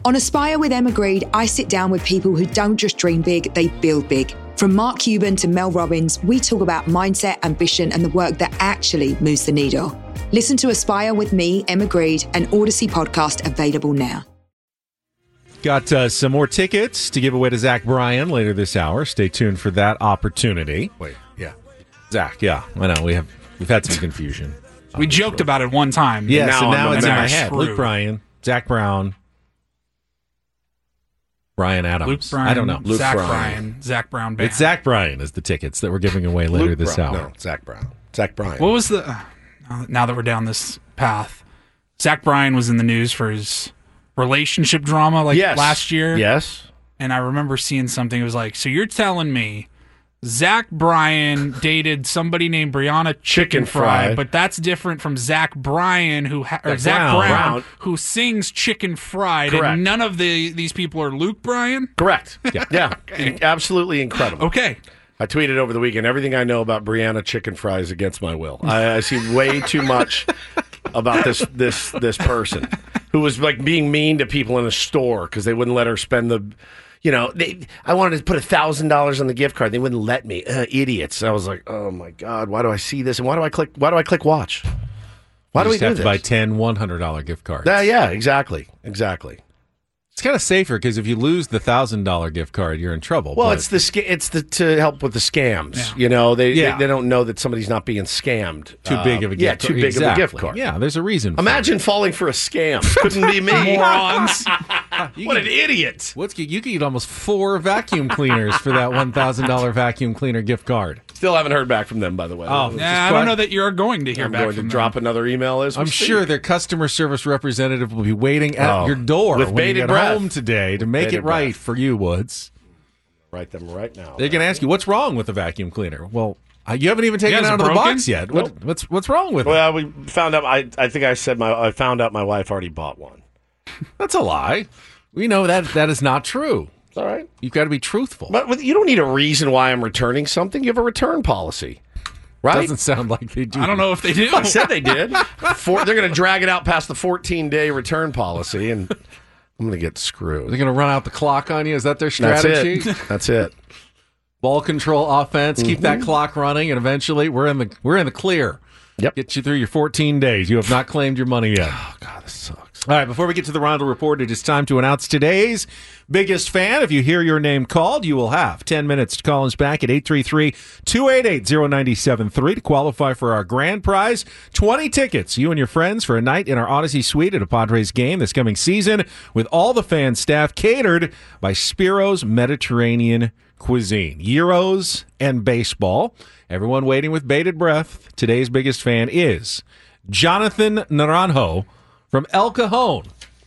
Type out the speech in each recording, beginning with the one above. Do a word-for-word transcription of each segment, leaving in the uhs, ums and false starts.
On Aspire with Emma Grede, I sit down with people who don't just dream big, they build big. From Mark Cuban to Mel Robbins, we talk about mindset, ambition, and the work that actually moves the needle. Listen to Aspire with me, Emma Grede, an Odyssey podcast available now. Got uh, some more tickets to give away to Zach Bryan later this hour. Stay tuned for that opportunity. Wait, yeah. Zach, yeah. I know. We have, we've had some confusion. We joked about it one time. Yes, now and now I'm it's in my screwed. head. Luke Bryan, Zach Brown, Brian Adams. Luke Bryan, I don't know. Luke Zach Bryan. Bryan. Zach Brown Band. It's Zach Bryan is the tickets that we're giving away later Luke this Brown. hour. No, Zach Brown. Zach Bryan. What was the... Uh, now that we're down this path, Zach Bryan was in the news for his relationship drama like yes. last year. Yes. And I remember seeing something. It was like, so you're telling me Zach Bryan dated somebody named Brianna Chicken, Chicken Fry, Fry. but that's different from Zach Bryan, who ha- or Zach Zach Brown. Brown, Brown. who sings Chicken Fried, Correct. and none of the these people are Luke Bryan. Correct. Yeah. Yeah. In- absolutely incredible. Okay, I tweeted over the weekend, everything I know about Brianna Chicken Fry is against my will. I, I see way too much about this this this person who was like being mean to people in a store because they wouldn't let her spend the, you know, they, I wanted to put a thousand dollars on the gift card. They wouldn't let me. Uh, idiots. I was like, oh my God, why do I see this? And why do I click, why do I click watch? Why you do we just do have this? to buy ten one hundred dollars gift cards. Uh, yeah, exactly. Exactly. It's kind of safer because if you lose the one thousand dollars gift card, you're in trouble. Well, but- it's the sca- it's the to help with the scams. Yeah. You know, they, Yeah. they they don't know that somebody's not being scammed. too Uh, big of a gift yeah, card. too big Exactly. of a gift card. Yeah, there's a reason. For Imagine falling for a scam. Couldn't be me. morons. it. What an idiot! What's you could get almost four vacuum cleaners for that one thousand dollars vacuum cleaner gift card. Still haven't heard back from them, by the way. Oh, It was Nah, just I quite- don't know that you're going to hear I'm back going to from drop them. another email as we I'm speak. sure their customer service representative will be waiting at Oh, your door with when bated you get breath. home today to With make it bated right breath. for you, Woods. Write them right now. They're going to ask you, what's wrong with the vacuum cleaner? Well, uh, you haven't even taken Yeah, it is out it of the broken? box yet. What, Nope. what's what's wrong with it? Well, we found out. I I think I said my I found out my wife already bought one. That's a lie. We know that that is not true. It's all right, You've got to be truthful. but but you don't need a reason why I'm returning something. You have a return policy, right? Doesn't sound like they do. I don't know if they do. I said they did. Four, they're going to drag it out past the fourteen day return policy, and I'm going to get screwed. They're going to run out the clock on you. Is that their That's strategy? it. That's it. Ball control offense. Keep that clock running, and eventually we're in the we're in the clear. Yep. Get you through your fourteen days. You have not claimed your money yet. Oh God, this sucks. All right, before we get to the Roundel Report, it is time to announce today's biggest fan. If you hear your name called, you will have ten minutes to call us back at eight three three, two eight eight, zero nine seven three to qualify for our grand prize, twenty tickets, you and your friends, for a night in our Odyssey Suite at a Padres game this coming season with all the fan staff catered by Spiro's Mediterranean Cuisine. Euros and baseball. Everyone waiting with bated breath. Today's biggest fan is Jonathan Naranjo from El Cajon.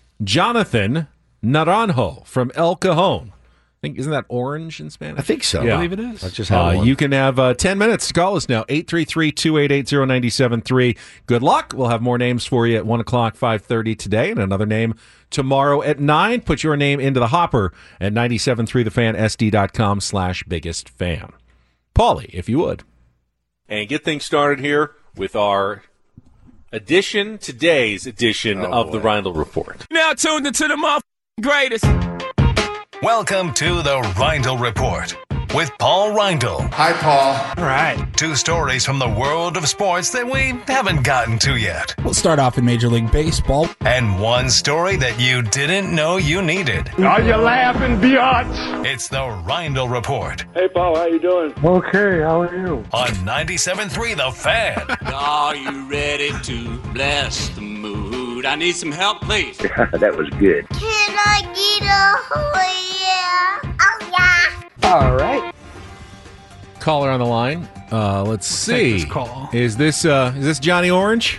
Jonathan Naranjo from El Cajon. I think, isn't that orange in Spanish? I think so. Yeah. I believe it is. I just had Uh, one. you can have uh, ten minutes to call us now, eight three three, two eight eight, zero nine seven three. Good luck. We'll have more names for you at one o'clock, five thirty today, and another name tomorrow at nine. Put your name into the hopper at nine seven three the fan S D dot com slash biggest fan. Paulie, if you would. And get things started here with our edition, today's edition Oh, of the boy. Rindle Report. Now tuned into the motherfucking greatest. Welcome to the Reindl Report with Paul Reindl. Hi, Paul. All right. Two stories from the world of sports that we haven't gotten to yet. We'll start off in Major League Baseball. And one story that you didn't know you needed. Are you laughing, biatch? It's the Reindl Report Hey, Paul, how you doing? Okay, how are you? on ninety-seven point three The Fan. Are you ready to bless the mood? I need some help, please. That was good. Can I get a oh yeah? Oh yeah. All right. Caller on the line. Uh, let's see. this call. Is this uh, is this Johnny Orange?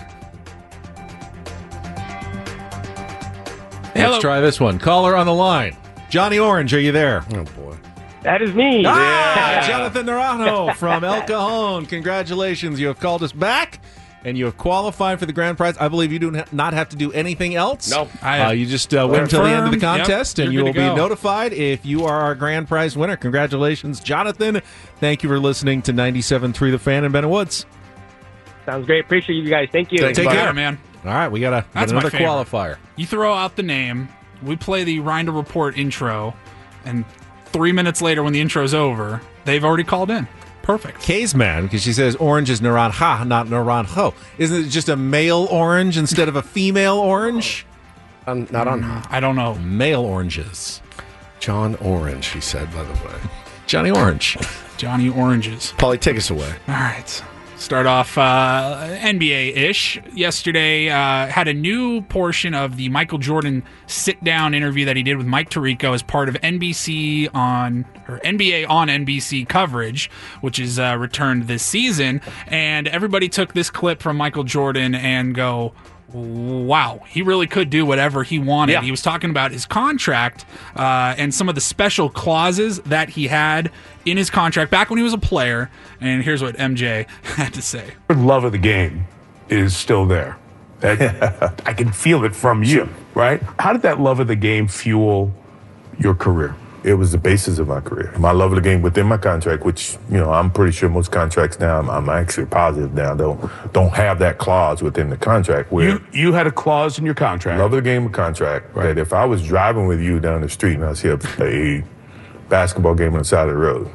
Hello. Let's try this one. Caller on the line. Johnny Orange, are you there? Oh boy. That is me. Ah, Jonathan Naranjo from El Cajon. Congratulations. You have called us back, and you have qualified for the grand prize. I believe you do not have to do anything else. Nope. I- Uh, you just uh, wait until the end of the Confirmed. contest, Yep, and you're you will good be to go. notified if you are our grand prize winner. Congratulations, Jonathan. Thank you for listening to ninety-seven point three The Fan in Bennett Woods. Sounds great. Appreciate you guys. Thank you. Thanks, Take buddy. care, man. All right, we got, a, got That's my another favorite. qualifier. You throw out the name, we play the Reindl Report intro, and three minutes later, when the intro's over, they've already called in. Perfect. K's man, because she says orange is naranja, not naranjo. Isn't it just a male orange instead of a female orange? Um, not on. Mm, I don't know. Male oranges. John Orange, he said, by the way. Johnny Orange. Johnny Oranges. Paulie, take us away. All right. Start off uh, N B A-ish. Yesterday uh, had a new portion of the Michael Jordan sit-down interview that he did with Mike Tirico as part of N B C on or N B A on N B C coverage, which is uh, returned this season. And everybody took this clip from Michael Jordan and go, wow, he really could do whatever he wanted. Yeah. He was talking about his contract uh, and some of the special clauses that he had in his contract back when he was a player. And here's what M J had to say. The love of the game is still there. That, I can feel it from you, right? How did that love of the game fuel your career? It was the basis of my career. My love of the game within my contract, which, you know, I'm pretty sure most contracts now, I'm, I'm actually positive now, don't don't have that clause within the contract where You, you had a clause in your contract. love of the game contract that if I was driving with you down the street and I see a, a basketball game on the side of the road,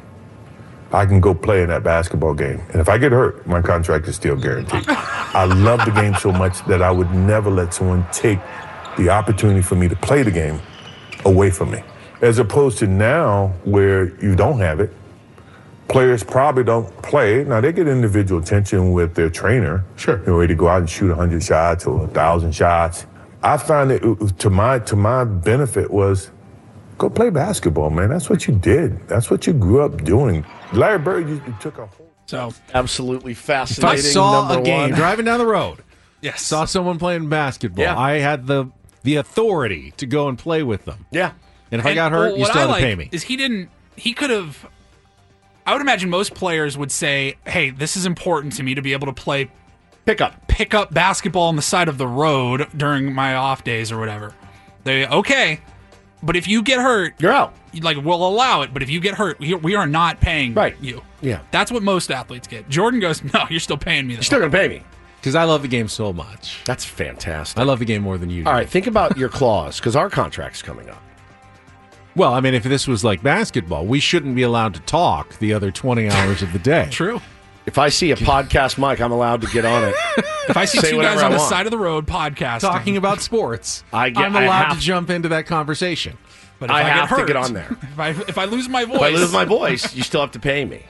I can go play in that basketball game. And if I get hurt, my contract is still guaranteed. I love the game so much that I would never let someone take the opportunity for me to play the game away from me. As opposed to now where you don't have it, players probably don't play. Now, they get individual attention with their trainer. Sure. They're ready to go out and shoot one hundred shots or one thousand shots. I found that it was, to my to my benefit was go play basketball, man. That's what you did. That's what you grew up doing. Larry Bird, you, you took a whole... So, Absolutely If I fascinating. saw number a game one. driving down the road, yes. saw someone playing basketball, Yeah. I had the the authority to go and play with them. Yeah. And if I And, got hurt, well, you what still I had to like pay me. Is he didn't, he could have, I would imagine most players would say, hey, this is important to me to be able to play Pick up. pick up basketball on the side of the road during my off days or whatever. They okay, but if you get hurt, You're out. like we'll allow it. But if you get hurt, we, we are not paying Right. you. Yeah. That's what most athletes get. Jordan goes, no, you're still paying me. Though. You're still going to pay me. Because I love the game so much. That's fantastic. I love the game more than you do. All right, think about your clause, because our contract's coming up. Well, I mean, if this was like basketball, we shouldn't be allowed to talk the other twenty hours of the day. True. If I see a podcast mic, I'm allowed to get on it. If I see Say two whatever guys I on the want. side of the road podcasting, Talking about sports, I get- I'm I allowed have- to jump into that conversation. but if I I, have get to hurt, get on there. If I if I lose my voice, If I lose my voice, you still have to pay me.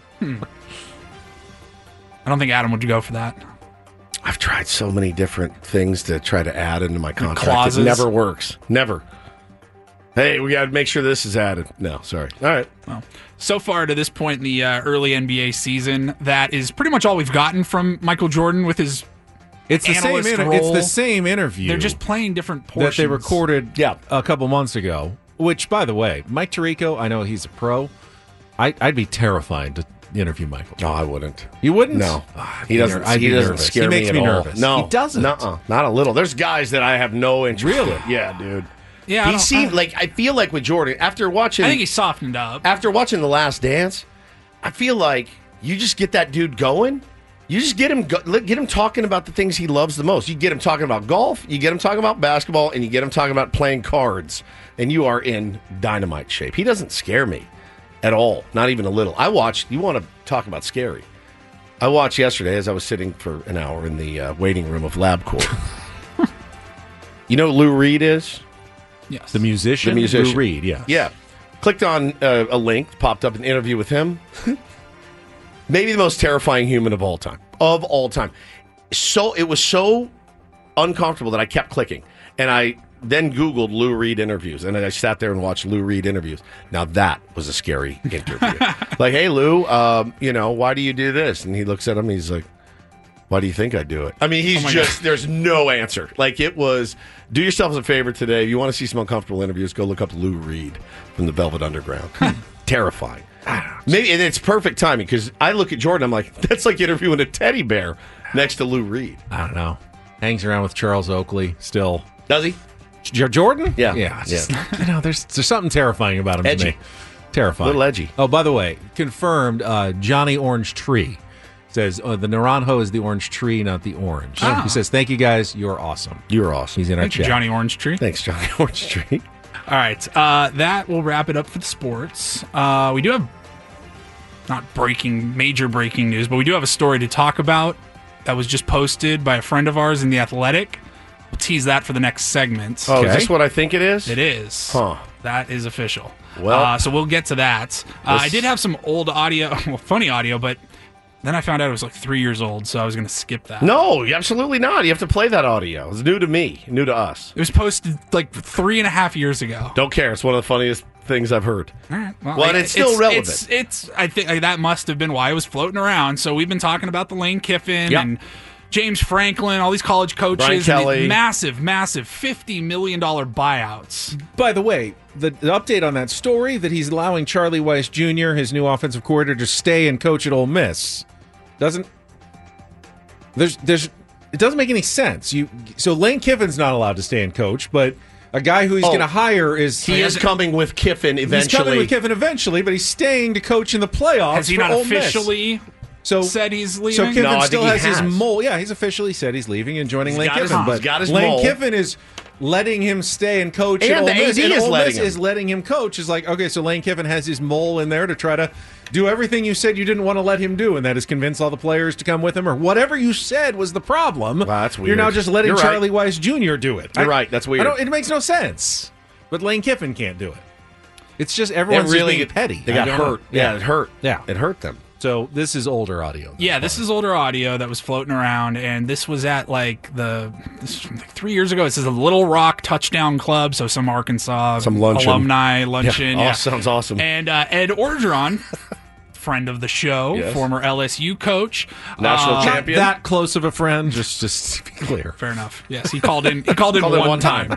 I don't think Adam would go for that. I've tried so many different things to try to add into my contract. clauses? It never works. Never. Hey, we got to make sure this is added. No, sorry. All right. Well, so far to this point in the uh, early N B A season, that is pretty much all we've gotten from Michael Jordan with his. It's the same. Analyst Inter- it's role. the same interview. They're just playing different portions that they recorded Yeah. a couple months ago. Which, by the way, Mike Tirico, I know he's a pro. I, I'd be terrified to interview Michael. No, I wouldn't. You wouldn't? No. Ah, He doesn't, I'd he be doesn't nervous. scare He makes me me at all. nervous. No. He doesn't. Nuh-uh. Not a little. There's guys that I have no interest Really? in. Yeah, dude. Yeah, I He don't- seemed I- like, I feel like with Jordan, after watching. I think he softened up. after watching The Last Dance, I feel like you just get that dude going. You just get him go, get him talking about the things he loves the most. You get him talking about golf, you get him talking about basketball, and you get him talking about playing cards, and you are in dynamite shape. He doesn't scare me at all, not even a little. I watched. You want to talk about scary? I watched yesterday as I was sitting for an hour in the uh, waiting room of LabCorp. You know who Lou Reed is? Yes. The musician? The musician. Lou Reed, yeah. Yeah. Clicked on uh, a link, popped up an interview with him. Maybe the most terrifying human of all time. Of all time. So it was so uncomfortable that I kept clicking. And I then Googled Lou Reed interviews. And I sat there and watched Lou Reed interviews. Now that was a scary interview. Like, hey, Lou, um, you know, why do you do this? And he looks at him, he's like, why do you think I do it? I mean, he's Oh my just, God. there's no answer. Like, it was, do yourself a favor today. If you want to see some uncomfortable interviews, go look up Lou Reed from the Velvet Underground. Terrifying. Maybe, and it's perfect timing because I look at Jordan, I'm like, that's like interviewing a teddy bear next to Lou Reed. I don't know. Hangs around with Charles Oakley still. Does he? J- Jordan? Yeah. Yeah. it's Yeah. just- you know, there's, there's something terrifying about him Edgy. to me. Terrifying. Little edgy. Oh, by the way, confirmed uh, Johnny Orange Tree. Says, oh, the Naranjo is the orange tree, not the orange. Oh. He says, thank you guys. You're awesome. You're awesome. He's in our Thank you, chat. Johnny Orange Tree. Thanks, Johnny Orange Tree. All right, uh, that will wrap it up for the sports. Uh, we do have not breaking, major breaking news, but we do have a story to talk about that was just posted by a friend of ours in The Athletic. We'll tease that for the next segment. Oh, is this what I think it is? It is. Huh. That is official. Well- uh, so we'll get to that. Uh, This- I did have some old audio, well, funny audio, but then I found out it was like three years old, so I was going to skip that. No, absolutely not. You have to play that audio. It's new to me, new to us. It was posted like three and a half years ago. Don't care. It's one of the funniest things I've heard. All right. Well, like, and it's still relevant. It's, it's I think like, that must have been why it was floating around. So we've been talking about the Lane Kiffin Yep. and James Franklin, all these college Brian coaches, and Kelly. these massive, massive fifty million dollars buyouts. By the way, the, the update on that story that he's allowing Charlie Weiss Junior, his new offensive coordinator, to stay and coach at Ole Miss, doesn't there's there's it doesn't make any sense. You so Lane Kiffin's not allowed to stay and coach, but a guy who he's Oh, going to hire is He is coming with Kiffin eventually. He's coming with Kiffin eventually, but he's staying to coach in the playoffs. Has he for not Ole Miss. officially so said he's leaving? So Kiffin No, I think still he has, his has. mole. Yeah, he's officially said he's leaving and joining He's Lane got his- Kiffin. he's but got his Lane mole. Kiffin is letting him stay and coach And at Ole the Miss. A D and is Ole letting Miss him. is letting him coach. Is like, okay, so Lane Kiffin has his mole in there to try to do everything you said you didn't want to let him do, and that is convince all the players to come with him, or whatever you said was the problem. Wow, that's You're now weird. just letting You're right. Charlie Weiss Junior do it. You're I- right. That's weird. I don't, it makes no sense. But Lane Kiffin can't do it. It's just everyone's It really just being petty. They I got don't know. hurt. Yeah, it hurt. Yeah. It hurt them. So this is older audio. Yeah, this is older audio that was floating around, and this was at like the this was like three years ago. It says a Little Rock Touchdown Club, so some Arkansas Some luncheon. alumni luncheon. Yeah. Oh, yeah. sounds awesome. And uh, Ed Orgeron, friend of the show, Yes. former L S U coach, National uh, champion. Not that close of a friend, just just to be clear. Fair enough. Yes, he called in. He called in Called in one, one time.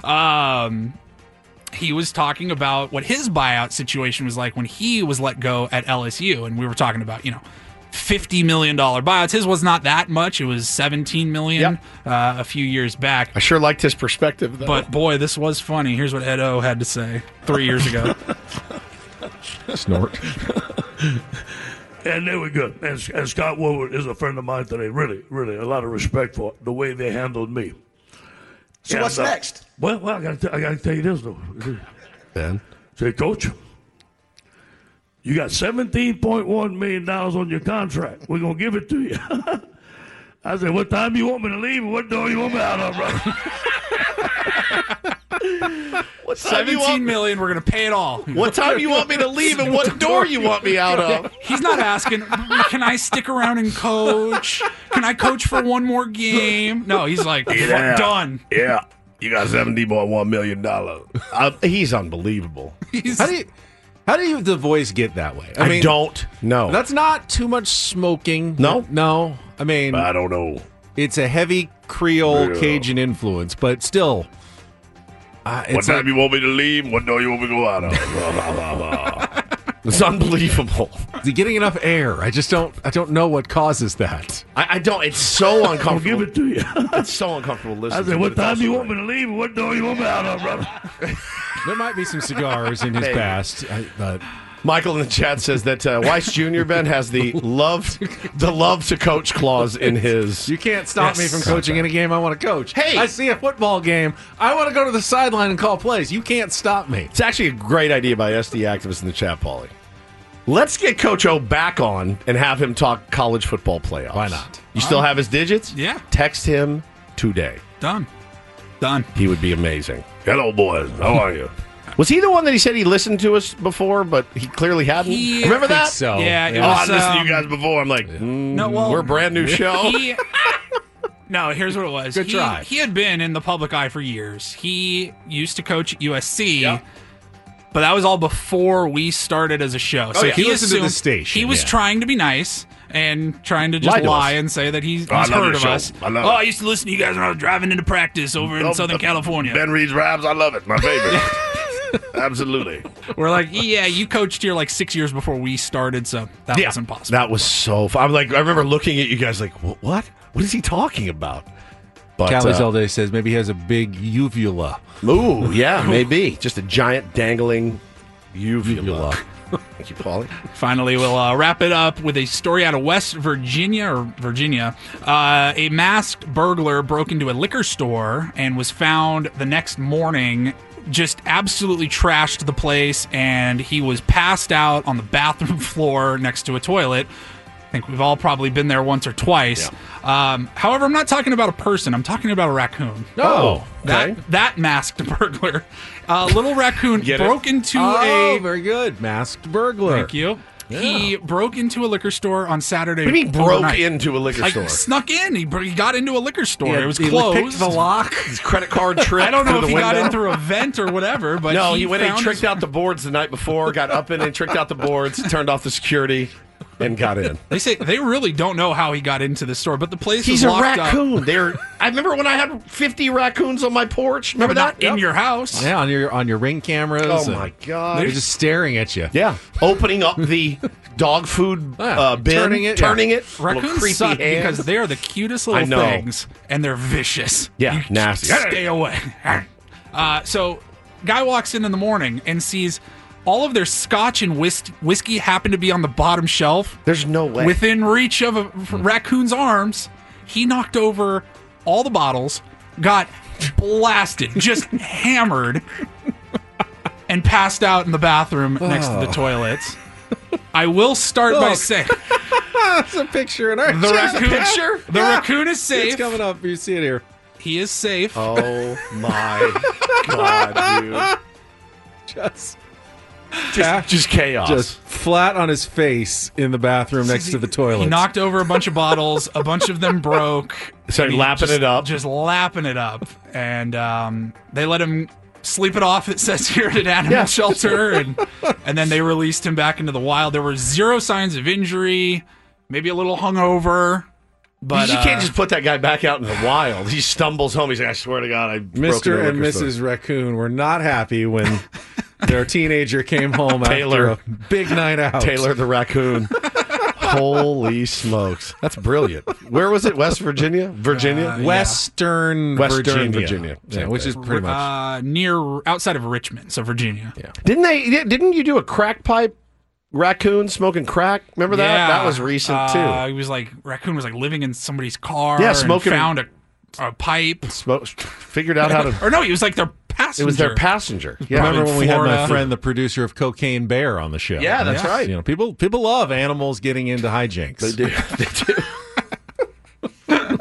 Um, he was talking about what his buyout situation was like when he was let go at L S U, and we were talking about you know. fifty million dollars buyouts. His was not that much. It was seventeen million dollars uh, a few years back. I sure liked his perspective, though. But boy, this was funny. Here's what Ed O had to say three years ago. Snort. And there we go. And, and Scott Woodward is a friend of mine today. Really, really, a lot of respect for the way they handled me. So And, what's uh, next? Well, well, I got to I got to tell you this though. Ben, say, Coach, you got seventeen point one million dollars on your contract. We're gonna give it to you. I said, what time you want me to leave, and what door you want me out of, brother? what time you Seventeen want, million. We're gonna pay it all. what time you want me to leave, and what door you want me out of? He's not asking, can I stick around and coach? Can I coach for one more game? No, he's like, Yeah. done. Yeah, you got seventeen point one million dollars. Uh, he's unbelievable. He's, How do you how do you the voice get that way? I, don't know. That's not too much smoking. No? No. I mean, I don't know. it's a heavy Creole Yeah. Cajun influence, but still. Uh, What it's time like, you want me to leave? What door you want me to go out of? Blah, blah, blah, blah. It's unbelievable. is he getting enough air? I just don't. I don't know what causes that. I, I don't. It's so I'll uncomfortable. give it to you. It's so uncomfortable I listening. said, to, what but it's time you also want me to leave, and what door you want me out of, brother? There might be some cigars in his Hey. past, I, but Michael in the chat says that uh, Weiss Junior Ben has the love, the love to coach clause in his. you can't stop me Yes. from coaching any game I want to coach. Hey! I see a football game. I want to go to the sideline and call plays. You can't stop me. It's actually a great idea by S D activists in the chat, Paulie. Let's get Coach O back on and have him talk college football playoffs. Why not? You still have his digits? Yeah. Text him today. done. Done. He would be amazing. Hello, boys. How are you? Was he the one that he said he listened to us before, but he clearly hadn't? He- Remember I think that? so. Yeah, it Oh, I was, listened to um, you guys before. I'm like, mm, No, well, we're a brand new show. He, no, here's what it was. Good he, try. He had been in the public eye for years. He used to coach at U S C, Yep. but that was all before we started as a show. Oh, yeah, he listened to the assumed- station, He was yeah. trying to be nice and trying to just Lie to lie us. and say that he's, he's I love heard your of show. us. I love oh, it. I used to listen to you guys when I was driving into practice over in Oh, Southern uh, California. Ben Reed's Rabs, I love it. My favorite. Absolutely. We're like, yeah, you coached here like six years before we started, so that wasn't possible. That was so fun. I'm like, I remember looking at you guys like, "Wh- what? What is he talking about? But, Callie uh, Zalday says maybe he has a big uvula. Ooh, yeah, maybe. Just a giant dangling uvula. Uvula. Thank you, Paulie. Finally, we'll uh, wrap it up with a story out of West Virginia, or Virginia. Uh, a masked burglar broke into a liquor store and was found the next morning, just absolutely trashed the place, and he was passed out on the bathroom floor next to a toilet. I think we've all probably been there once or twice. Yeah. Um, however, I'm not talking about a person. I'm talking about a raccoon. Oh, okay. That, that masked burglar. A uh, little raccoon Get broke it? into oh, a... very good. Masked burglar. Thank you. Yeah. He broke into a liquor store on Saturday. What do you mean broke overnight. into a liquor like, store? Snuck in. He, he got into a liquor store. Yeah, it was he closed. picked the lock. His credit card trick. I don't know through if the he window. got in through a vent or whatever, but no, he, he went and found tricked his- out the boards the night before, got up in and tricked out the boards, turned off the security, and got in. They say they really don't know how he got into the store, but the place He's was a locked raccoon. up. They're. I remember when I had fifty raccoons on my porch. Remember Not that? in Yep. your house. Yeah, on your on your Ring cameras. Oh and my god! They're just staring at you. Yeah, opening up the dog food Yeah, uh, bin, turning it- turning yeah. it. Little Raccoons creepy suck hands. because they are the cutest I little know. things, and they're vicious. Yeah, You nasty. Stay away. Uh, so, guy walks in in the morning and sees all of their scotch and whis- whiskey happen to be on the bottom shelf. There's no way. Within reach of a raccoon's arms. He knocked over all the bottles, got blasted, just hammered, and passed out in the bathroom next to the toilets. I will start by Look. saying That's a picture in our the chat. raccoon, picture? the Yeah. raccoon is safe. It's coming up. You see it here. He is safe. Oh my god, dude! Just, Just, just chaos. just flat on his face in the bathroom next to the toilet. He knocked over a bunch of bottles. A bunch of them broke. So And he lapping just- it up. Just lapping it up. And um, they let him sleep it off, it says here, at an animal Yeah. shelter. And, and then they released him back into the wild. There were zero signs of injury, maybe a little hungover. But you uh, can't just put that guy back out in the wild. He stumbles home. He's like, I swear to God, I broke into Mister a and liquor Missus store." Raccoon were not happy when their teenager came home Taylor. after a big night out. Taylor the raccoon. Holy smokes. That's brilliant. Where was it? West Virginia? Virginia? Uh, Western, Western Virginia, Virginia. Yeah, Same which thing. is pretty much. uh, near outside of Richmond, so Virginia. Yeah. Didn't they? Didn't you do a crack pipe raccoon smoking crack? Remember that? Yeah. That was recent Uh, too. He was like raccoon was like living in somebody's car. Yeah, and smoking- found a, a pipe. Smoke, figured out how to. Or no, he was like their passenger. It was their passenger. Yeah. Remember in when we had my Florida. friend, the producer of Cocaine Bear, on the show? Yeah, that's Yeah. right. You know, people people love animals getting into hijinks. They do. They do.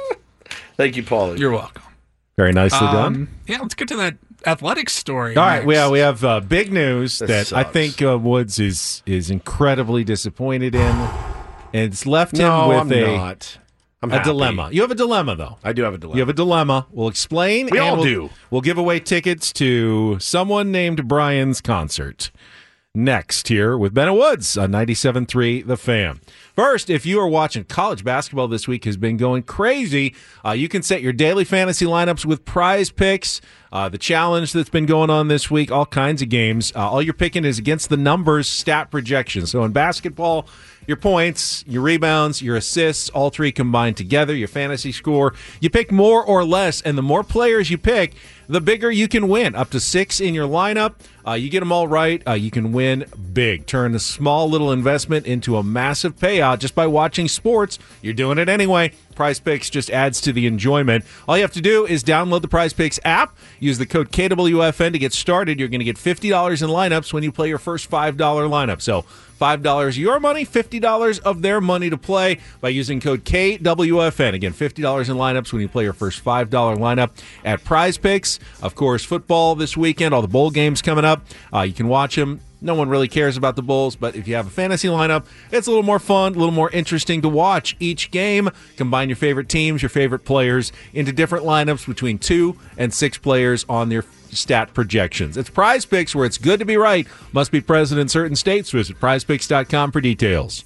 Thank you, Paulie. You're welcome. Very nicely done. Um, yeah, let's get to that athletics story. All right, next. we have, we have uh, big news This that I sucks. think uh, Woods is is incredibly disappointed in, and it's left him no, with I'm a not. I'm a happy. dilemma. You have a dilemma, though. I do have a dilemma. You have a dilemma. We'll explain. We and all we'll, do. We'll give away tickets to someone named Brian's concert next here with Bennett Woods on ninety-seven point three The Fan. First, if you are watching college basketball this week has been going crazy, uh, you can set your daily fantasy lineups with Prize Picks, uh, the challenge that's been going on this week, all kinds of games. Uh, all you're picking is against the numbers stat projections. So in basketball, your points, your rebounds, your assists, all three combined together, your fantasy score. You pick more or less, and the more players you pick, the bigger you can win. Up to six in your lineup. Uh, you get them all right, uh, you can win big. Turn a small little investment into a massive payout just by watching sports. You're doing it anyway. Prize Picks just adds to the enjoyment. All you have to do is download the Prize Picks app. Use the code K W F N to get started. You're going to get fifty dollars in lineups when you play your first five dollar lineup. So five dollars your money, fifty dollars of their money to play by using code K W F N. Again, fifty dollars in lineups when you play your first five dollar lineup at Prize Picks. Of course, football this weekend, all the bowl games coming up. Uh, you can watch them. No one really cares about the Bulls, but if you have a fantasy lineup, it's a little more fun, a little more interesting to watch each game. Combine your favorite teams, your favorite players into different lineups between two and six players on their stat projections. It's Prize Picks, where it's good to be right. Must be present in certain states. Visit prize picks dot com for details.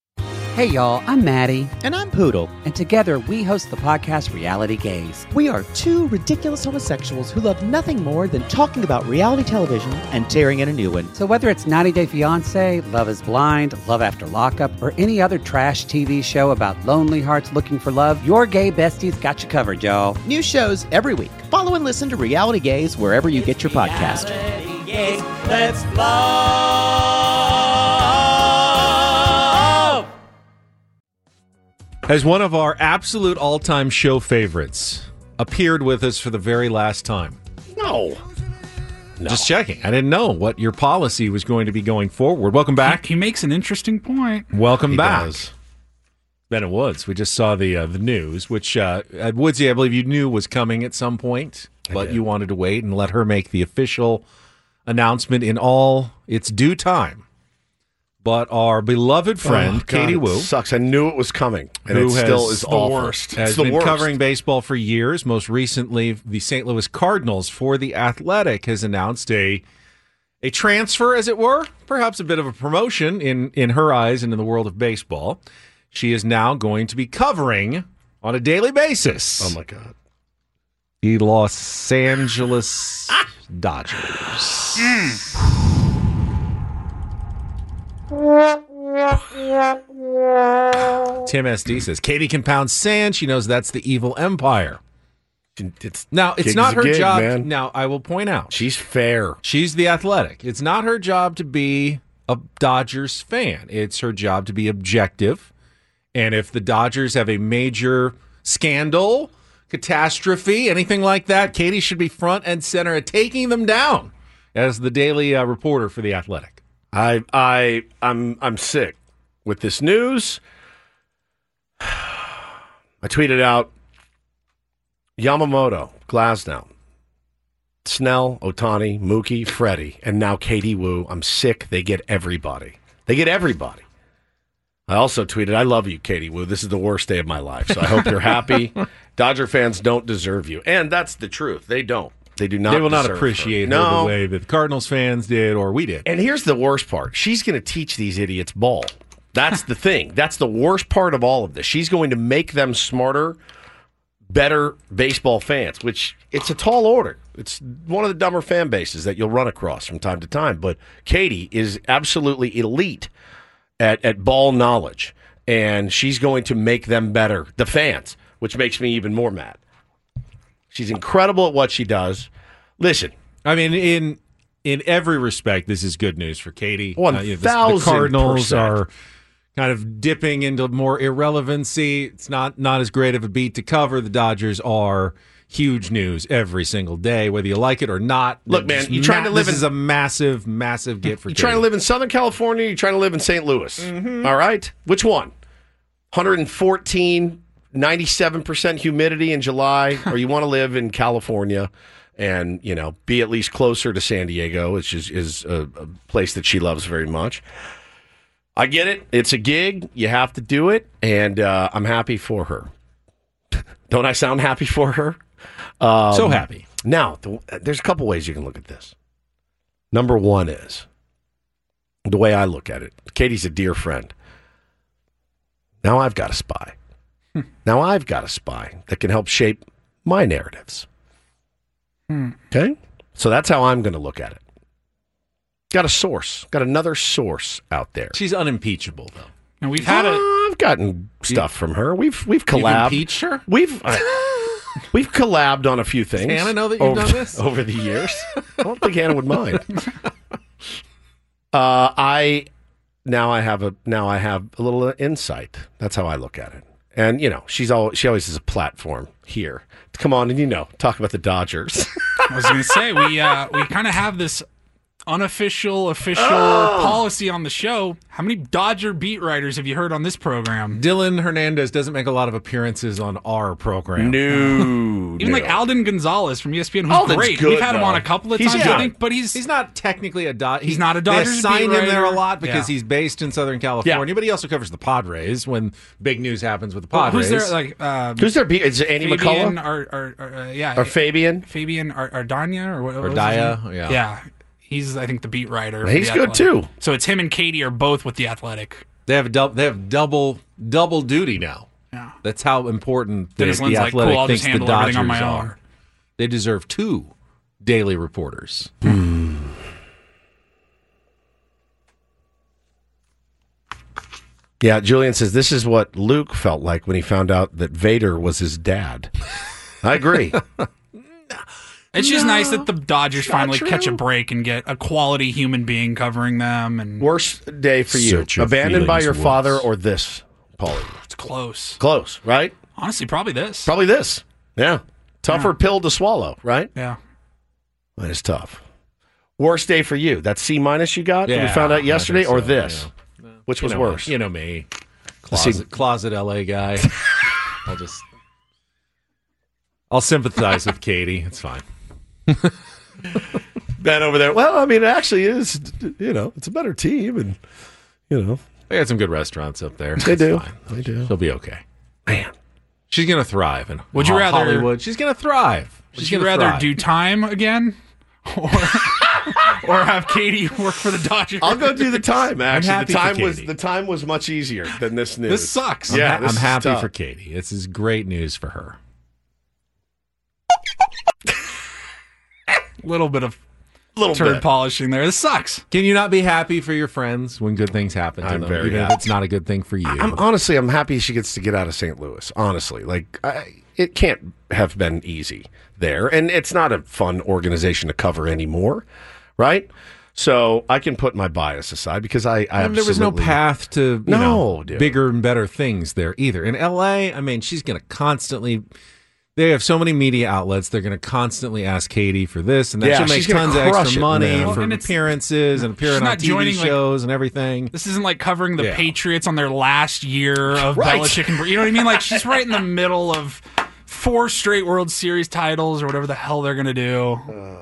Hey y'all, I'm Maddie. And I'm Poodle. And together we host the podcast Reality Gaze. We are two ridiculous homosexuals who love nothing more than talking about reality television and tearing in a new one. So whether it's ninety day fiancé, Love is Blind, Love After Lockup, or any other trash T V show about lonely hearts looking for love, your gay besties got you covered, y'all. New shows every week. Follow and listen to Reality Gaze wherever you get your podcast. Reality Gaze, let's fly. As one of our absolute all-time show favorites, appeared with us for the very last time. No. no. Just checking. I didn't know what your policy was going to be going forward. Welcome back. He, he makes an interesting point. Welcome He back. does. Bennett Woods. We just saw the uh, the news, which uh, uh, Woodsy, I believe you knew was coming at some point, but you wanted to wait and let her make the official announcement in all its due time. But our beloved friend, Oh, God, Katie it Woo, sucks. I knew it was coming, and who it has still is the awful. worst, has It's the been worst. covering baseball for years. Most recently, the Saint Louis Cardinals for The Athletic has announced a a transfer, as it were, perhaps a bit of a promotion in, in her eyes and in the world of baseball. She is now going to be covering on a daily basis. Oh, my God. The Los Angeles Dodgers. Tim S D says, Katie can pound sand. She knows that's the evil empire. It's, Now, it's gig's not a her gig, job. man. Now, I will point out. She's fair. She's the Athletic. It's not her job to be a Dodgers fan. It's her job to be objective. And if the Dodgers have a major scandal, catastrophe, anything like that, Katie should be front and center at taking them down as the daily uh, reporter for The Athletic. I, I, I'm, I'm sick with this news. I tweeted out Yamamoto, Glasnow, Snell, Ohtani, Mookie, Freddie, and now Katie Woo. I'm sick. They get everybody. They get everybody. I also tweeted, I love you, Katie Woo. This is the worst day of my life, so I hope you're happy. Dodger fans don't deserve you. And that's the truth. They don't. They do not They will not deserve appreciate her. her No. the way that the Cardinals fans did or we did. And here's the worst part. She's going to teach these idiots ball. That's the thing. That's the worst part of all of this. She's going to make them smarter, better baseball fans, which it's a tall order. It's one of the dumber fan bases that you'll run across from time to time. But Katie is absolutely elite at, at ball knowledge, and she's going to make them better, the fans, which makes me even more mad. She's incredible at what she does. Listen. I mean, in in every respect, this is good news for Katie. One Uh, you know, the- thousand The Cardinals percent. are kind of dipping into more irrelevancy. It's not, not as great of a beat to cover. The Dodgers are huge news every single day, whether you like it or not. Look, man, Just you trying to live This in- is a massive, massive get for You Katie. trying to live in Southern California? You trying to live in Saint Louis? Mm-hmm. All right. Which one? one hundred fourteen, ninety-seven percent humidity in July, or you want to live in California and, you know, be at least closer to San Diego, which is, is a, a place that she loves very much. I get it. It's a gig. You have to do it, and uh, I'm happy for her. Don't I sound happy for her? Um, So happy. Now, the, there's a couple ways you can look at this. Number one is the way I look at it. Katie's a dear friend. Now I've got a spy. Now I've got a spy that can help shape my narratives. Okay? So that's how I'm going to look at it. Got a source. Got another source out there. She's unimpeachable, though. And we've had Uh, a I've gotten stuff from her. We've we've You've collabed. impeached her? We've uh, we've collabed on a few things. Does Hannah know that you've over, done this? over the years? I don't think Hannah would mind. Uh, I now I have a now I have a little uh, insight. That's how I look at it. And you know, she's all she always has a platform here to come on and you know talk about the Dodgers. I was going to say we uh, we kind of have this unofficial, official Oh! policy on the show. How many Dodger beat writers have you heard on this program? Dylan Hernandez doesn't make a lot of appearances on our program. No, Even like Alden Gonzalez from E S P N, who's Alden's great. good, We've had him though. on a couple of He's times, good. I think, but he's He's not technically a Dodger. He's not a Dodgers They assign beat him there a writer. lot because Yeah. he's based in Southern California, Yeah. but he also covers the Padres when big news happens with the Well, Padres. who's there? Like um, Who's their beat? Is it Andy Fabian McCullough or, or, or uh, yeah, or Fabian? Fabian Ar- Ardania or what? what was his Ardaya, name? yeah. yeah. He's I think the beat writer. for He's The good, Athletic. too. So it's him and Katie are both with the Athletic. They have dou- they have double double duty now. Yeah. That's how important the, Dennis the Lynn's like, Athletic cool, I'll thinks just the handle everything Dodgers on my own. are. They deserve two daily reporters. Yeah, Julian says this is what Luke felt like when he found out that Vader was his dad. I agree. It's just No, nice that the Dodgers not finally true. catch a break and get a quality human being covering them. And Worst day for you. Search your Abandoned by feelings, your Woods. father or this Paulie? It's close. Close, right? Honestly, probably this. Probably this. Yeah. Tougher Yeah. pill to swallow, right? Yeah. That is tough. Worst day for you. That C minus you got that we Yeah, found I out yesterday, think or so, this? yeah. Which You was know- worse? You know me. The C- Closet, closet L A guy. I'll just... I'll sympathize with Katie. It's fine. Ben over there. Well, I mean, it actually is, you know, it's a better team, and, you know. They got some good restaurants up there. They It's do. fine. They do. She'll be okay. Man. She's going to thrive. In Would you Ho- rather- Hollywood. She's going to thrive. Would She's you gonna rather thrive. do time again? Or, or have Katie work for the Dodgers? I'll go do the time, actually. happy The for time was Katie. the time was much easier than this news. This sucks. Yeah, I'm, ha- this I'm is happy tough. for Katie. This is great news for her. Little bit of Little turd bit. polishing there. This sucks. Can you not be happy for your friends when good things happen to I'm them, very even happy. if it's not a good thing for you? I'm honestly, I'm happy she gets to get out of Saint Louis. Honestly, like I, it can't have been easy there, and it's not a fun organization to cover anymore, right? So I can put my bias aside because I, I And there was no absolutely- path to you No, know, dude. bigger and better things there either. In L A, I mean, she's going to constantly. They have so many media outlets. They're going to constantly ask Katie for this and that. Yeah, She'll make she's gonna tons of crush extra it, money man. for And it's- appearances and appearing she's on not T V joining, like- shows and everything. This isn't like covering the Yeah. Patriots on their last year of Right. Belichick and you know what I mean? Like she's right in the middle of four straight World Series titles or whatever the hell they're gonna do.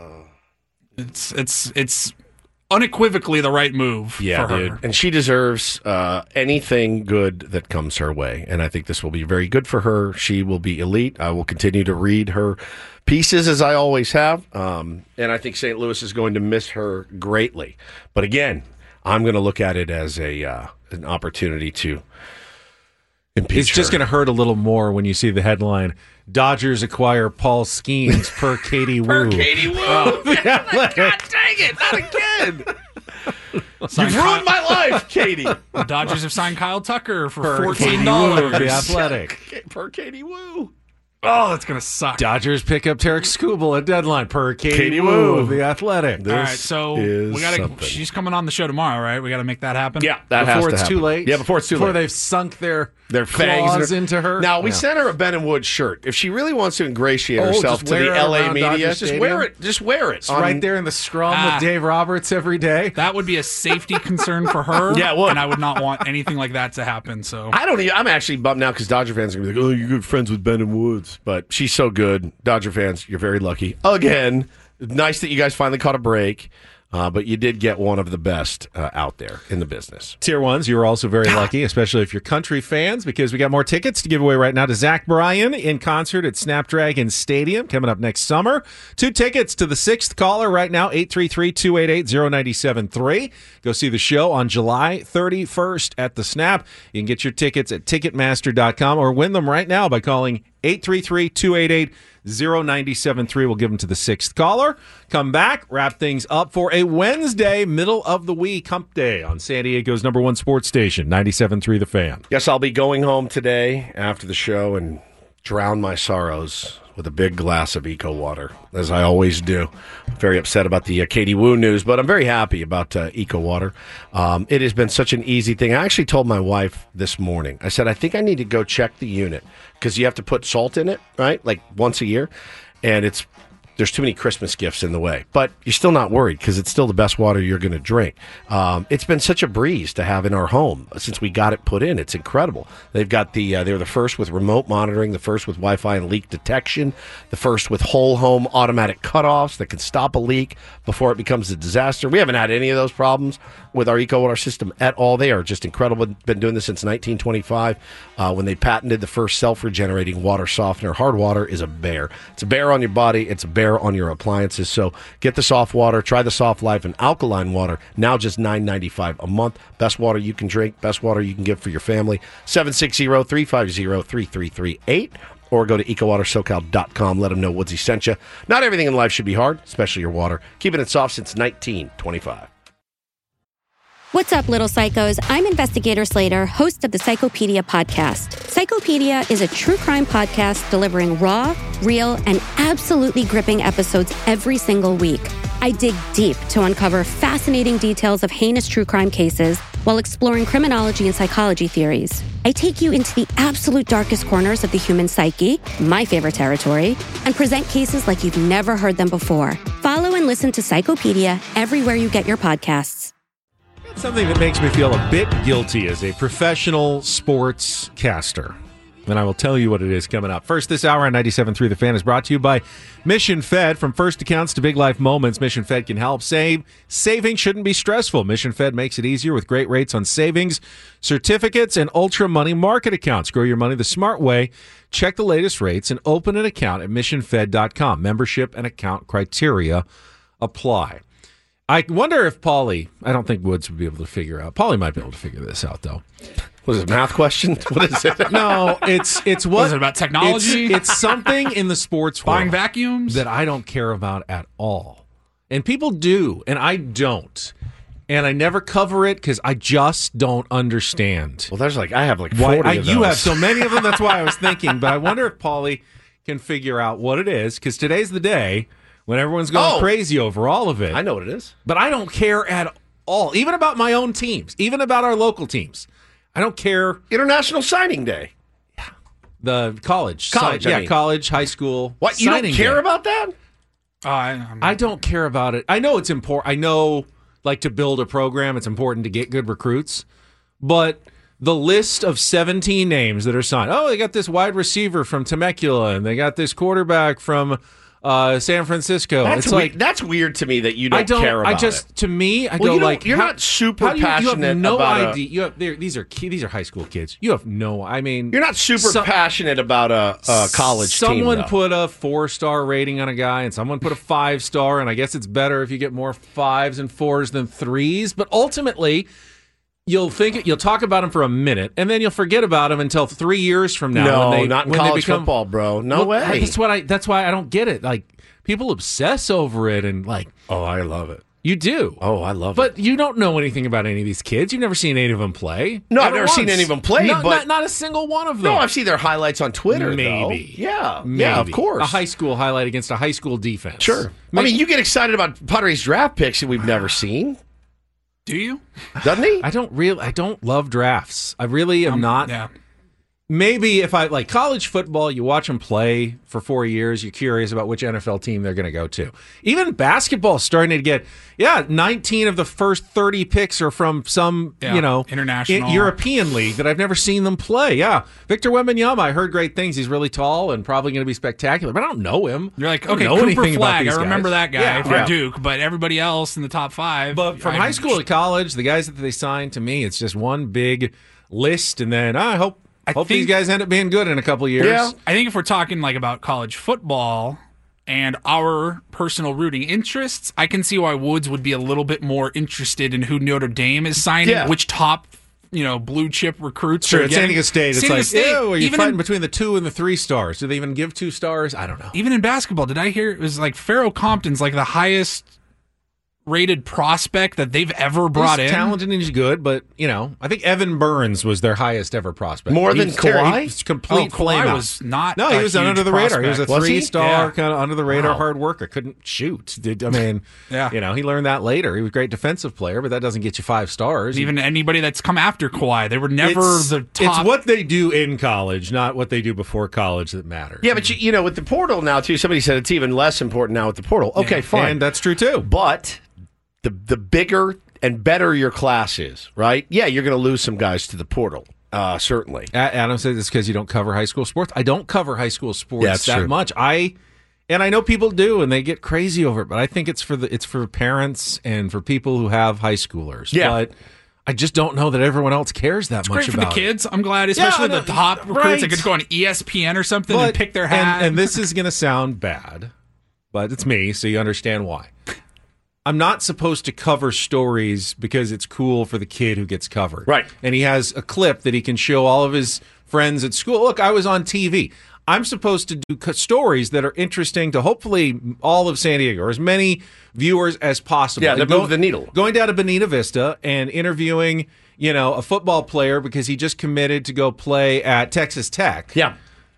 It's it's it's unequivocally the right move Yeah, for dude. her. And she deserves uh, anything good that comes her way. And I think this will be very good for her. She will be elite. I will continue to read her pieces as I always have. Um, and I think Saint Louis is going to miss her greatly. But again, I'm going to look at it as a uh, an opportunity to impeach It's just her. going to hurt a little more when you see the headline: Dodgers acquire Paul Skeens per Katie Wu. Katie Wu. The Athletic. God dang it, not again. Signed You've ruined Kyle- my life, Katie. The Dodgers have signed Kyle Tucker for Per fourteen Katie Wu, dollars. The Athletic. Per Katie Wu. Oh, that's gonna suck. Dodgers pick up Tarek Skubal at deadline per Katie, Katie Wu, Wu. of The Athletic. All right, so is we gotta. something. She's coming on the show tomorrow, right? We got to make that happen. Yeah, that has before to it's happen. too late. Yeah, before it's too before late. they've sunk their Their fangs claws in into her. Now we Yeah. sent her a Ben and Wood shirt. If she really wants to ingratiate Oh, herself just to wear the it L A around media, Dodger just Stadium? wear it. Just wear it. It's right there in the scrum Ah. with Dave Roberts every day. That would be a safety concern for her. Yeah, it would. And I would not want anything like that to happen. So I don't. Even, I'm actually bummed now because Dodger fans are gonna be like, "Oh, you're good friends with Ben and Woods," but she's so good. Dodger fans, you're very lucky. Again, nice that you guys finally caught a break, uh, but you did get one of the best uh, out there in the business. Tier ones, you were also very lucky, especially if you're country fans, because we got more tickets to give away right now to Zach Bryan in concert at Snapdragon Stadium coming up next summer. Two tickets to the sixth caller right now, eight three three, two eight eight, zero nine seven three. Go see the show on July thirty-first at the Snap. You can get your tickets at Ticketmaster dot com or win them right now by calling eight three three, two eight eight, zero nine seven three. We'll give them to the sixth caller. Come back, wrap things up for a Wednesday, middle of the week hump day on San Diego's number one sports station, ninety-seven point three The Fan. Yes, I'll be going home today after the show and drown my sorrows with a big glass of Eco Water, as I always do. Very upset about the uh, Katie Wu news, but I'm very happy about uh, Eco Water. Um, it has been such an easy thing. I actually told my wife this morning, I said, I think I need to go check the unit because you have to put salt in it, right? Like once a year. And it's there's too many Christmas gifts in the way. But you're still not worried because it's still the best water you're going to drink. Um, it's been such a breeze to have in our home since we got it put in. It's incredible. They've got the uh, they're the first with remote monitoring, the first with Wi-Fi and leak detection, the first with whole home automatic cutoffs that can stop a leak before it becomes a disaster. We haven't had any of those problems with our Eco Water system at all. They are just incredible. Been doing this since nineteen twenty-five uh, when they patented the first self-regenerating water softener. Hard water is a bear. It's a bear on your body. It's a bear on your appliances. So get the soft water. Try the Soft Life and alkaline water. Now just nine ninety-five a month. Best water you can drink. Best water you can give for your family. seven six zero, three five zero, three three three eight. Or go to eco water socal dot com. Let them know Woodsy sent you. Not everything in life should be hard, especially your water. Keeping it soft since nineteen twenty-five. What's up, little psychos? I'm Investigator Slater, host of the Psychopedia podcast. Psychopedia is a true crime podcast delivering raw, real, and absolutely gripping episodes every single week. I dig deep to uncover fascinating details of heinous true crime cases while exploring criminology and psychology theories. I take you into the absolute darkest corners of the human psyche, my favorite territory, and present cases like you've never heard them before. Follow and listen to Psychopedia everywhere you get your podcasts. Something that makes me feel a bit guilty as a professional sports caster. And I will tell you what it is coming up. First, this hour on ninety-seven point three The Fan is brought to you by Mission Fed. From first accounts to big life moments, Mission Fed can help. Save. Saving shouldn't be stressful. Mission Fed makes it easier with great rates on savings, certificates, and ultra money market accounts. Grow your money the smart way. Check the latest rates and open an account at mission fed dot com. Membership and account criteria apply. I wonder if Paulie, I don't think Woods would be able to figure out. Paulie might be able to figure this out, though. What is it, math question? What is it? No, it's it's what, what is it about technology? It's, it's something in the sports world buying vacuums that I don't care about at all, and people do, and I don't, and I never cover it because I just don't understand. Well, there's like I have like forty why, I, of those. You have so many of them. That's why I was thinking, but I wonder if Paulie can figure out what it is because today's the day when everyone's going oh, crazy over all of it. I know what it is, but I don't care at all, even about my own teams, even about our local teams. I don't care. International Signing Day. Yeah. The college. College, Si- I yeah, mean. college, high school. What, you don't care day. about that? Uh, I, I'm... I don't care about it. I know it's important. I know, like, to build a program, it's important to get good recruits. But the list of seventeen names that are signed. Oh, they got this wide receiver from Temecula, and they got this quarterback from uh, San Francisco. That's it's weird. like That's weird to me that you don't I don't care about I just it. to me, I well, go you like you're how, not super how do you, passionate you have no about idea. A, you have these are key, these are high school kids. You have no. I mean, you're not super some, passionate about a, a college someone team. Someone put a four star rating on a guy, and someone put a five star, and I guess it's better if you get more fives and fours than threes. But ultimately, you'll think you'll talk about him for a minute, and then you'll forget about him until three years from now. No, when they, not in when college they become, football, bro. No well, way. That's what I. That's why I don't get it. Like people obsess over it, and like, oh, I love it. You do. Oh, I love but it. But you don't know anything about any of these kids. You've never seen any of them play. No, Never I've never once. seen any of them play, No, but not, not a single one of them. No, I've seen their highlights on Twitter. Maybe. Though. Yeah. Maybe. Yeah, of course. A high school highlight against a high school defense. Sure. Maybe. I mean, you get excited about Padres draft picks that we've never seen. Do you? Doesn't he? I don't really. I don't love drafts. I really am um, not. Yeah. Maybe if I like college football, you watch them play for four years, you're curious about which N F L team they're going to go to. Even basketball is starting to get, yeah, nineteen of the first thirty picks are from some, yeah, you know, international European league that I've never seen them play. Yeah. Victor Wembanyama, I heard great things. He's really tall and probably going to be spectacular, but I don't know him. You're like, I okay, know Cooper anything about Flag. these I remember guys. that guy yeah, from yeah. Duke, but everybody else in the top five. But from I, high school to college, the guys that they signed, to me, it's just one big list, and then I hope. I Hope think, these guys end up being good in a couple of years. Yeah, I think if we're talking like about college football and our personal rooting interests, I can see why Woods would be a little bit more interested in who Notre Dame is signing, yeah. which top, you know, blue chip recruits. Sure, are at getting. San Diego State, it's San Diego like, State, ew, are you even fighting in, between the two and the three stars? Do they even give two stars? I don't know. Even in basketball, did I hear it was like Pharaoh Compton's like the highest rated prospect that they've ever brought he's in. Talented and he's good, but you know, I think Evan Burns was their highest ever prospect. More he than Kawhi? He's complete oh, flame Kawhi out. was not. No, he was under the prospect. radar. He was a was three he? star, Yeah. kind of under the radar, Wow. hard worker. Couldn't shoot. Did, I mean, yeah. you know, he learned that later. He was a great defensive player, but that doesn't get you five stars. Even anybody that's come after Kawhi, they were never it's, the top. It's what they do in college, not what they do before college, that matters. Yeah, but you, you know, with the portal now too, somebody said it's even less important now with the portal. Okay, Yeah. fine, And that's true too. but the the bigger and better your class is, right? Yeah, you're going to lose some guys to the portal, uh, certainly. Adam said it's because you don't cover high school sports. I don't cover high school sports Yeah, that's that true. much. I and I know people do, and they get crazy over it. But I think it's for the it's for parents and for people who have high schoolers. Yeah. But I just don't know that everyone else cares that It's much great for the about kids. I'm glad, especially Yeah, I the know. top recruits Right. that could go on E S P N or something But- and pick their hat. And, and this is going to sound bad, but it's me, so you understand why. I'm not supposed to cover stories because it's cool for the kid who gets covered. Right. And he has a clip that he can show all of his friends at school. Look, I was on T V. I'm supposed to do co- stories that are interesting to hopefully all of San Diego or as many viewers as possible. Yeah, that And go- move the needle. Going down to Bonita Vista and interviewing, you know, a football player because he just committed to go play at Texas Tech. Yeah.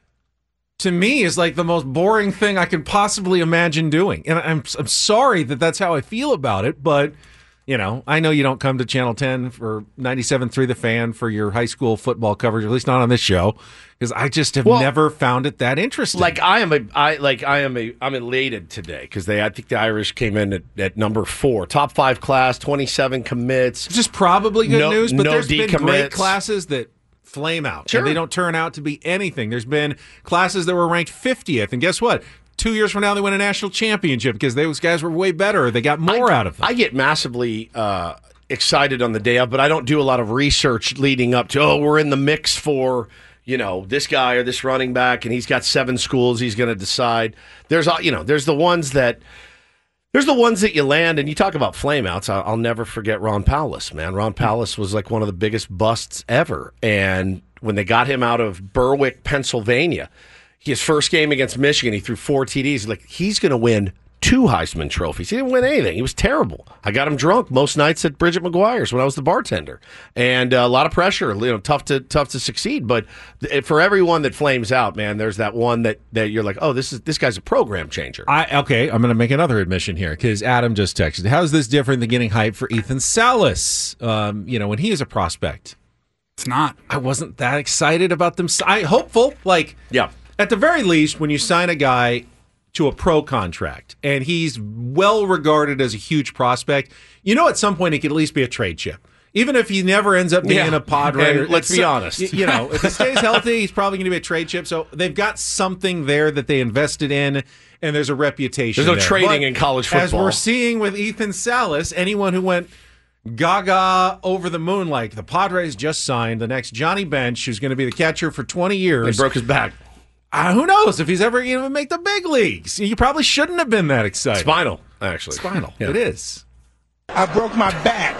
To me, is like the most boring thing I could possibly imagine doing. And I'm I'm sorry that that's how I feel about it, but You know, I know you don't come to Channel ten for ninety-seven point three The Fan for your high school football coverage, at least not on this show, because I just have Well, never found it that interesting. Like I am a, I like I am a, I'm elated today because they, I think the Irish came in at, at number four, top five class, twenty-seven commits. Which is probably good no, news, but no there's been decommits. great classes that flame out, Sure. and they don't turn out to be anything. There's been classes that were ranked fiftieth, and guess what? Two years from now, they win a national championship because those guys were way better. They got more I, out of them. I get massively uh, excited on the day of, but I don't do a lot of research leading up to, oh, we're in the mix for, you know, this guy or this running back, and he's got seven schools he's going to decide. There's, you know, there's the ones that, there's the ones that you land, and you talk about flameouts. I'll, I'll never forget Ron Powless, man. Ron Powless was like one of the biggest busts ever, and when they got him out of Berwick, Pennsylvania, his first game against Michigan, he threw four T Ds. Like, he's going to win two Heisman trophies. He didn't win anything. He was terrible. I got him drunk most nights at Bridget McGuire's when I was the bartender, and uh, a lot of pressure. You know, tough to tough to succeed. But th- for everyone that flames out, man, there's that one that, that you're like, oh, this is this guy's a program changer. I okay, I'm going to make another admission here because Adam just texted. How is this different than getting hype for Ethan Salas? Um, you know, when he is a prospect, it's not. I wasn't that excited about them. I hopeful, like yeah. At the very least, when you sign a guy to a pro contract and he's well regarded as a huge prospect, you know at some point he could at least be a trade chip. Even if he never ends up being Yeah. a Padre. And let's be honest. You know, if he stays healthy, he's probably going to be a trade chip. So they've got something there that they invested in, and there's a reputation. There's no there. trading But in college football. As we're seeing with Ethan Salas, anyone who went gaga over the moon like the Padres just signed the next Johnny Bench, who's going to be the catcher for twenty years. He broke his back. Uh, who knows if he's ever going to make the big leagues? You probably shouldn't have been that excited. Spinal, actually. Spinal. Yeah. It is. I broke my back.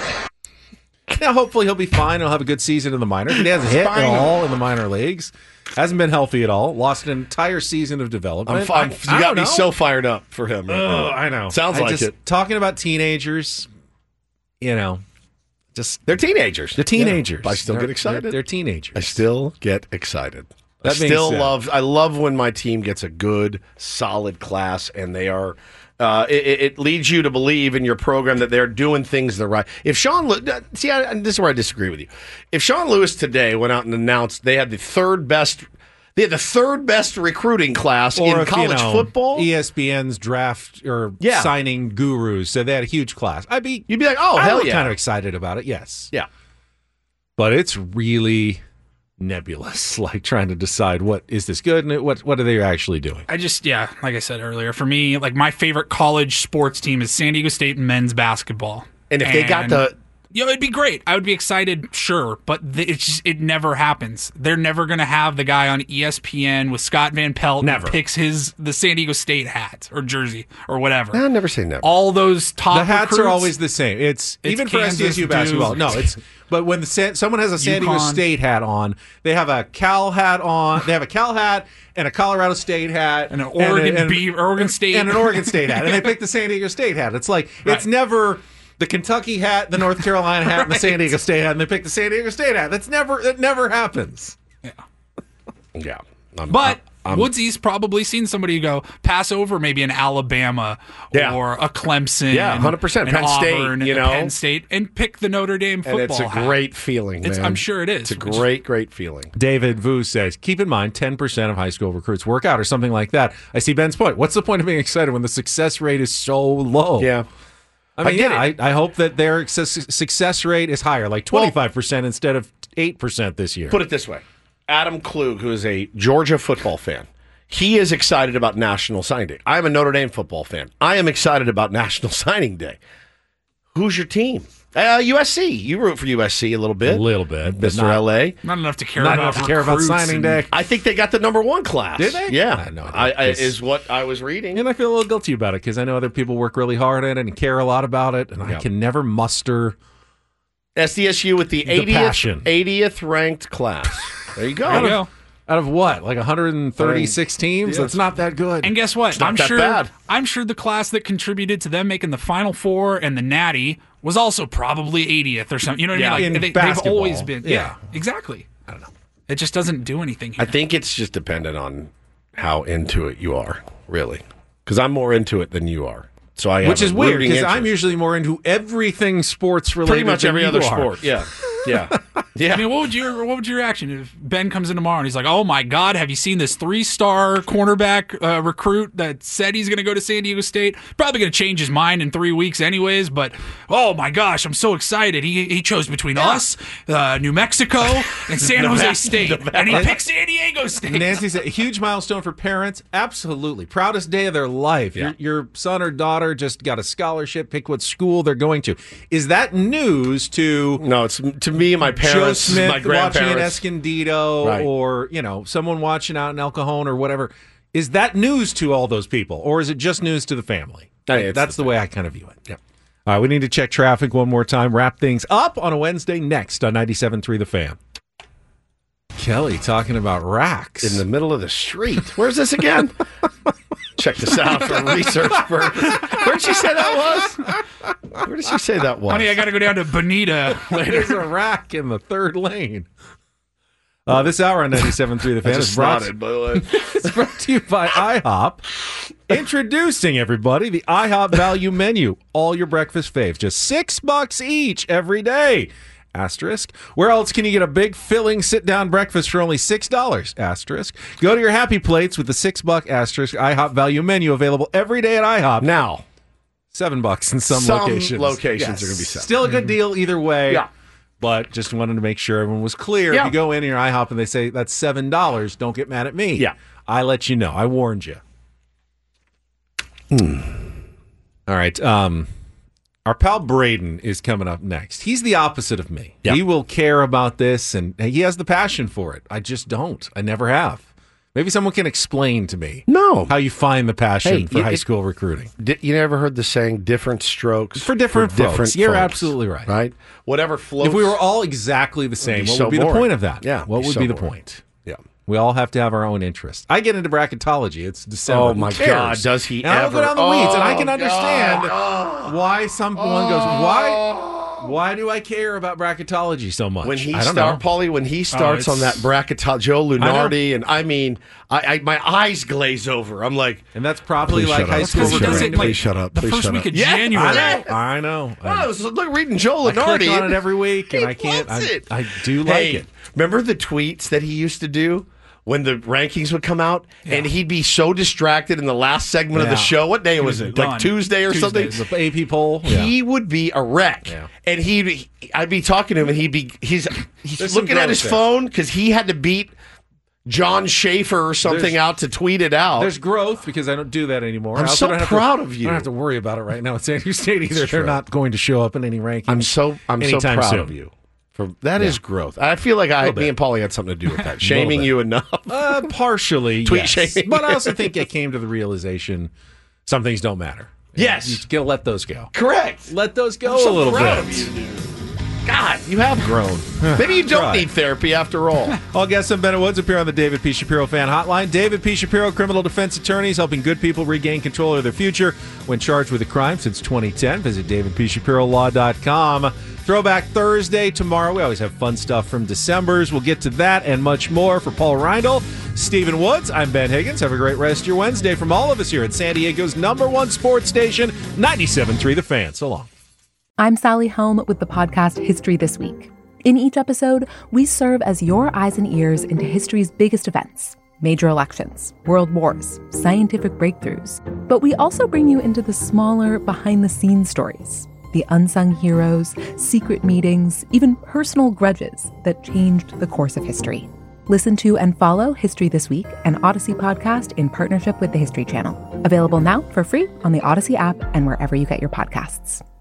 Now, hopefully he'll be fine. He'll have a good season in the minors. He hasn't hit at Spinal. all in the minor leagues. Hasn't been healthy at all. Lost an entire season of development. I'm, fi- I- you I got don't me know. so fired up for him. Right Oh, now. I know. Sounds I like just, it. Talking about teenagers, you know, just They're teenagers. the teenagers. Yeah. I still They're- get excited. They're, they're teenagers. I still get excited. That I being still said- love. I love when my team gets a good, solid class, and they are. Uh, it, it leads you to believe in your program that they're doing things the right. If Sean, Lew- see, I, this is where I disagree with you. If Sean Lewis today went out and announced they had the third best, they had the third best recruiting class Or in if, college you know, football. E S P N's draft or Yeah. signing gurus, so they had a huge class. I'd be, You'd be like, oh I hell would yeah, kind of excited about it. Yes, yeah. but it's really nebulous, like trying to decide what is this good and what what are they actually doing. I just, yeah, like I said earlier, for me, like my favorite college sports team is San Diego State men's basketball. And if they got the you know, it'd be great. I would be excited, sure, but th- it's just, it never happens. They're never going to have the guy on E S P N with Scott Van Pelt Never. who picks his the San Diego State hat or jersey or whatever. I never say never. All those top The hats recruits, are always the same. It's, It's even for Kansas, S D S U basketball. Duke. No, it's but when the San, someone has a San Diego UConn. State hat on, they have a Cal hat on. They have a Cal hat and a Colorado State hat And an Oregon and, Be- Oregon State. and an Oregon State hat, and they pick the San Diego State hat. It's like it's Right. never the Kentucky hat, the North Carolina hat, and the San Diego State hat, and they pick the San Diego State hat. That's never it never happens. yeah, I'm, But I'm- Woodsy's probably seen somebody go pass over maybe an Alabama Yeah. or a Clemson. Yeah, one hundred percent. an Penn State, Auburn, you and know? Penn State, and pick the Notre Dame football and it's a hat. great feeling, man. It's- I'm sure it is. It's a Which- great, great feeling. David Vu says, keep in mind, ten percent of high school recruits work out or something like that. I see Ben's point. What's the point of being excited when the success rate is so low? Yeah. I mean, I get yeah, I, it. I hope that their success, success rate is higher, like twenty-five percent instead of eight percent this year. Put it this way. Adam Klug, who is a Georgia football fan, he is excited about National Signing Day. I am a Notre Dame football fan. I am excited about National Signing Day. Who's your team? Uh, U S C. You root for U S C a little bit. A little bit. but Mister not- L A. Not enough to care Not about enough to care about recruits signing and- day. I think they got the number one class. Did they? Yeah. I know. I, I, It's- is what I was reading. And I feel a little guilty about it because I know other people work really hard at it and care a lot about it, and Yeah. I can never muster. S D S U with the The eightieth, passion. eightieth ranked class. There you go. There you go. Out of what, like one hundred thirty-six teams? yes. That's not that good. And guess what? not I'm that sure. bad. I'm sure the class that contributed to them making the Final Four and the Natty was also probably eightieth or something. You know what Yeah, I mean? in Like, they, basketball. they've always been. Yeah, Yeah. exactly. I don't know. It just doesn't do anything here. I think it's just dependent on how into it you are, really. Because I'm more into it than you are. So I Which have is a weird rooting because I'm interest. usually more into everything sports related. Pretty much than every you other are. sport. Yeah. Yeah. Yeah. I mean, what would your what would your reaction if Ben comes in tomorrow and he's like, "Oh my God, have you seen this three-star cornerback uh, recruit that said he's going to go to San Diego State? Probably going to change his mind in three weeks, anyways. But oh my gosh, I'm so excited. He he chose between yeah. us, uh, New Mexico, and San Jose State, and he picked San Diego State." Nancy said, "Huge milestone for parents. Absolutely, proudest day of their life. Yeah. Your, your son or daughter just got a scholarship. Pick what school they're going to. Is that news to? No, it's to me and my parents." Joe Smith my watching in grandparents. Escondido, Right. or you know, someone watching out in El Cajon or whatever. Is that news to all those people, or is it just news to the family? Hey, That's the, the way I kind of view it. Yeah. All right, we need to check traffic one more time. Wrap things up on a Wednesday next on ninety-seven point three The Fan. Kelly talking about racks In the middle of the street. Where's this again? Check this out for research purposes. Where did she say that was? Where did she say that was? Honey, I got to go down to Bonita later. There's a rack in the third lane. Uh, this hour on ninety-seven point three The Fan I is just brought, nodded, by the way. it's brought to you by IHOP. Introducing, everybody, the IHOP Value Menu. All your breakfast faves. Just six bucks each every day. Asterisk. Where else can you get a big, filling, sit-down breakfast for only six dollars? Asterisk. Go to your Happy Plates with the six-buck asterisk IHOP Value Menu available every day at IHOP. Now, Seven bucks in some, some locations. locations Yes. are going to be seven. Still a good deal either way. Yeah. But just wanted to make sure everyone was clear. Yeah. If you go in your IHOP and they say that's seven dollars, don't get mad at me. Yeah. I let you know. I warned you. Hmm. All right. Um, our pal Braden is coming up next. He's the opposite of me. Yeah. He will care about this, and he has the passion for it. I just don't. I never have. Maybe someone can explain to me No. how you find the passion Hey, for you- high it- school recruiting. Di- you never heard the saying, different strokes For different folks. You're absolutely right. Right? Whatever floats. If we were all exactly the same, be what so would be boring. the point of that? Yeah, What be would so be the boring. point? Yeah. We all have to have our own interests. I get into bracketology. It's December. Oh, Who my cares? God, does he and I'll ever? go down the weeds, and I can Oh, understand God. why someone goes, why Why do I care about bracketology so much? When he I don't start, know. Paulie, when he starts Oh, on that it's- bracket, Joe Lunardi, I and I mean, I, I my eyes glaze over. I'm like, and that's probably Please like shut high up. school Please shut recruiting. up. Please shut up. The Please first shut week up. of Yeah, January. I know. I know. Oh, I was like reading Joe I click Lunardi. on it every week, and He I can't. loves I, it. I do like Hey, it. remember the tweets that he used to do when the rankings would come out, and he'd be so distracted in the last segment of the Yeah. show. What day He was was it? done. Like Tuesday or Tuesday. something? The A P poll. He Yeah. would be a wreck, Yeah. and he'd I'd be talking to him, and he'd be he's he's There's some looking at growth his there. phone because he had to beat John Schaefer or something There's- out to tweet it out. There's growth because I don't do that anymore. I'm I also so don't have proud to, of you. I don't have to worry about it right now at San Diego State either. true. They're not going to show up in any rankings. I'm so I'm so anytime proud soon. of you. For that is growth. I feel like I, Little me bit. and Paulie had something to do with that. Shaming bit. you enough. Uh, partially, Tweet yes. shaming. But I also think I came to the realization some things don't matter. Yes. You gotta let those go. Correct. Let those go I'm so a little proud bit. of you, dude. God, you have grown. Maybe you don't Right. need therapy after all. All guests on Bennett Woods appear on the David P. Shapiro fan hotline. David P. Shapiro, criminal defense attorneys helping good people regain control of their future when charged with a crime since twenty ten. Visit david p shapiro law dot com. Throwback Thursday tomorrow. We always have fun stuff from December's. We'll get to that and much more. For Paul Reindl, Stephen Woods, I'm Ben Higgins. Have a great rest of your Wednesday from all of us here at San Diego's number one sports station, ninety-seven point three The Fan. So long. I'm Sally Helm with the podcast History This Week. In each episode, we serve as your eyes and ears into history's biggest events, major elections, world wars, scientific breakthroughs. But we also bring you into the smaller, behind-the-scenes stories, the unsung heroes, secret meetings, even personal grudges that changed the course of history. Listen to and follow History This Week, an Odyssey podcast in partnership with the History Channel. Available now for free on the Odyssey app and wherever you get your podcasts.